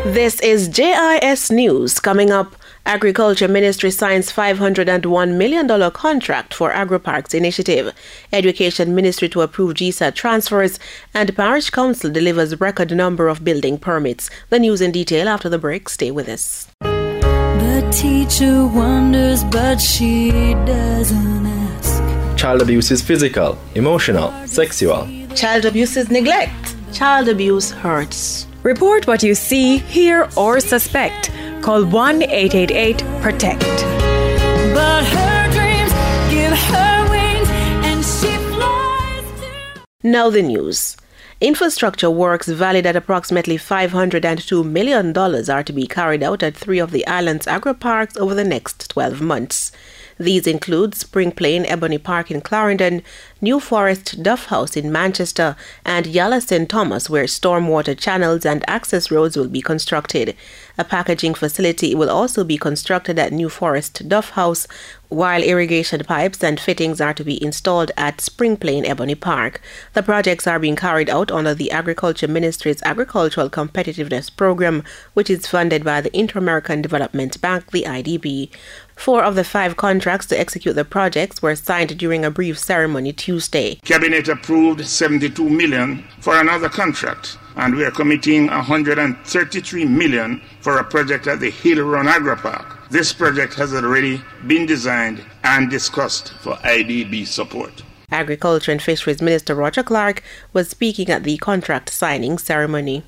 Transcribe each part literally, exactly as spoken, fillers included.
This is J I S News. Coming up, Agriculture Ministry signs five hundred one million dollars contract for AgriParks initiative. Education Ministry to approve G SAT transfers, and Parish Council delivers record number of building permits. The news in detail after the break. Stay with us. The teacher wonders, but she doesn't ask. Child abuse is physical, emotional, sexual. Child abuse is neglect. Child abuse hurts. Report what you see, hear, or suspect. Call one eight eight eight protect. But her dreams give her wings and she flies to... Now the news. Infrastructure works valued at approximately five hundred two million dollars are to be carried out at three of the island's agri-parks over the next twelve months. These include Spring Plain Ebony Park in Clarendon, New Forest Duff House in Manchester, and Yala Saint Thomas, where stormwater channels and access roads will be constructed. A packaging facility will also be constructed at New Forest Duff House, while irrigation pipes and fittings are to be installed at Spring Plain Ebony Park. The projects are being carried out under the Agriculture Ministry's Agricultural Competitiveness Program, which is funded by the Inter-American Development Bank, the I D B. Four of the five contracts to execute the projects were signed during a brief ceremony Tuesday. Cabinet approved seventy-two million dollars for another contract, and we are committing one hundred thirty-three million dollars for a project at the Hill Run Agri Park. This project has already been designed and discussed for I D B support. Agriculture and Fisheries Minister Roger Clark was speaking at the contract signing ceremony.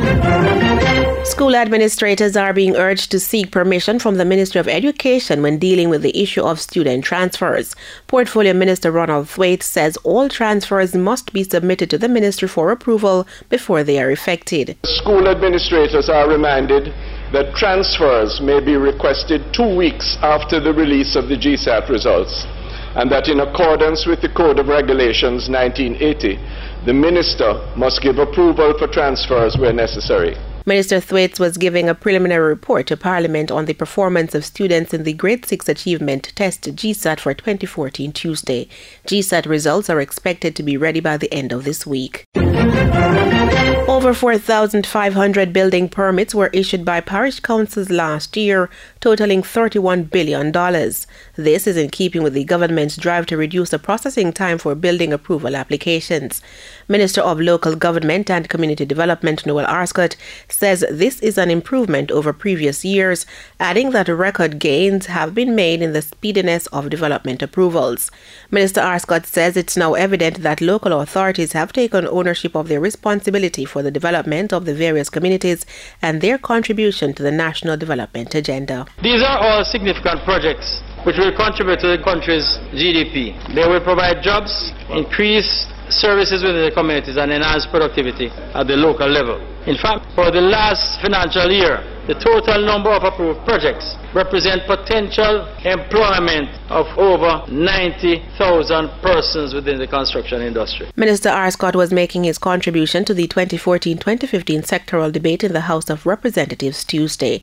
School administrators are being urged to seek permission from the Ministry of Education when dealing with the issue of student transfers. Portfolio Minister Ronald Thwaite says all transfers must be submitted to the ministry for approval before they are effected. School administrators are reminded that transfers may be requested two weeks after the release of the G SAT results, and that in accordance with the Code of Regulations nineteen eighty, the minister must give approval for transfers where necessary. Minister Thwaites was giving a preliminary report to Parliament on the performance of students in the Grade six Achievement Test G SAT for twenty fourteen Tuesday. G SAT results are expected to be ready by the end of this week. Over four thousand five hundred building permits were issued by parish councils last year, totaling thirty-one billion dollars. This is in keeping with the government's drive to reduce the processing time for building approval applications. Minister of Local Government and Community Development Noel Arscott says this is an improvement over previous years, adding that record gains have been made in the speediness of development approvals. Minister Arscott says it's now evident that local authorities have taken ownership of their responsibility for the development of the various communities and their contribution to the national development agenda. These are all significant projects which will contribute to the country's G D P. They will provide jobs, increase services within the communities, and enhance productivity at the local level. In fact, for the last financial year, the total number of approved projects represent potential employment of over ninety thousand persons within the construction industry. Minister Arscott was making his contribution to the twenty fourteen twenty fifteen sectoral debate in the House of Representatives Tuesday.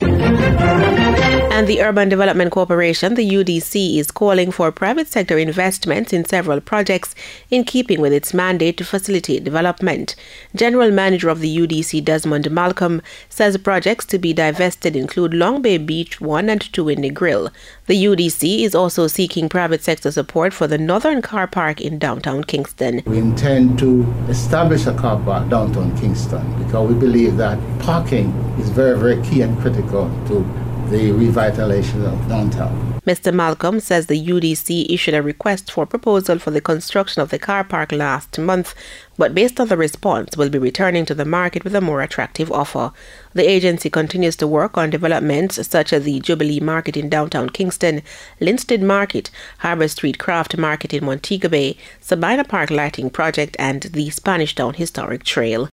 And the Urban Development Corporation, the U D C, is calling for private sector investments in several projects in keeping with its mandate to facilitate development. General Manager of the U D C, Desmond Malcolm, says projects to be divested include Long Bay Beach one and two in Negril. The U D C is also seeking private sector support for the Northern Car Park in downtown Kingston. We intend to establish a car park downtown Kingston because we believe that parking is very, very key and critical to the revitalization of downtown. Mister Malcolm says the U D C issued a request for proposal for the construction of the car park last month, but based on the response, will be returning to the market with a more attractive offer. The agency continues to work on developments such as the Jubilee Market in downtown Kingston, Linstead Market, Harbour Street Craft Market in Montego Bay, Sabina Park Lighting Project, and the Spanish Town Historic Trail.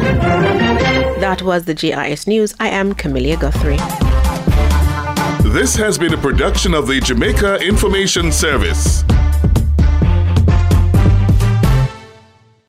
That was the J I S News. I am Camilla Guthrie. This has been a production of the Jamaica Information Service.